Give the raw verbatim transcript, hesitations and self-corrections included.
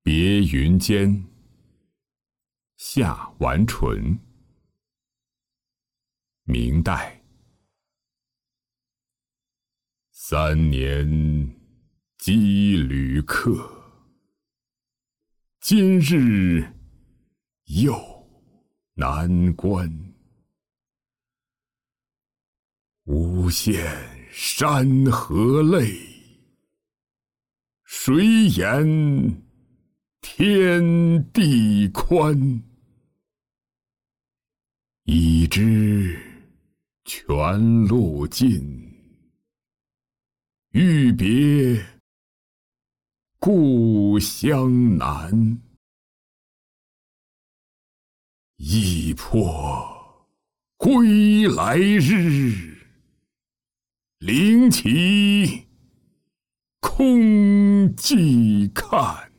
别云间，夏完淳。明代。三年羁旅客，今日又南关。无限山河泪，谁言天地宽？已知全路尽，欲别故乡难。意迫归来日，灵旗空寂看。